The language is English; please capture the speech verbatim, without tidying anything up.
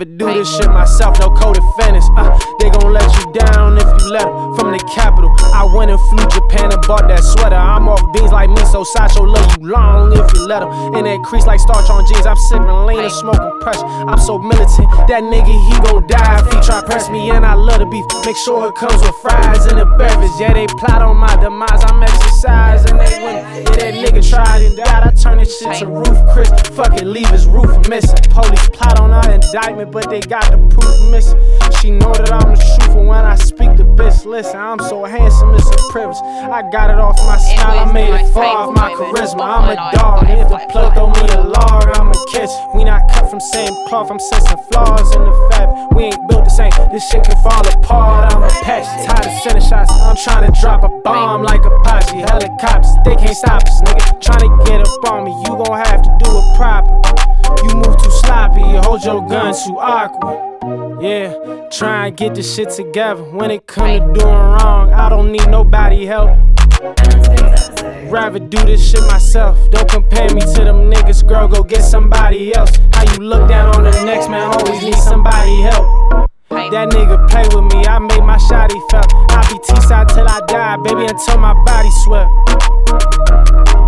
Rather do this shit myself, no co-defendants. Uh, they gon' let you down if you let them. From the capital, I went and flew Japan and bought that sweater. I'm off beans like me, so Sacho love you long if you let him. In that crease like starch on jeans, I'm sipping lean and smoking pressure. I'm so militant, that nigga he gon' die if he try press me in. I love the beef, make sure it comes with fries and a beverage. Yeah, they plot on my demise, I'm exercising. They win, yeah, that nigga tried and died. I turn this shit to roof, Chris. Fuck it, leave his roof missing. Police plot on our indictment, but they got the proof missing. She know that I'm the truth, and when I speak, the bitch listen. I'm so handsome, it's a privilege. I got it off my style, I made it far off my charisma. I'm a dog, and if the plug throw me a log, I'm a catch. We not cut from same cloth, I'm sensing flaws in the fabric. We ain't built the same, this shit can fall apart. I'm a patch, tired of sending shots. I'm trying to drop a bomb like Apache. Helicopters, they can't stop us, nigga. Trying to get up on me, you gon' have to do it proper. You move too sloppy, you hold your gun too awkward. Yeah, try and get this shit together. When it come to doing wrong, I don't need nobody help. Rather do this shit myself. Don't compare me to them niggas, girl, go get somebody else. How you look down on the next man, always need somebody help. That nigga play with me, I made my shot, he felt. I be T-side till I die, baby, until my body swell.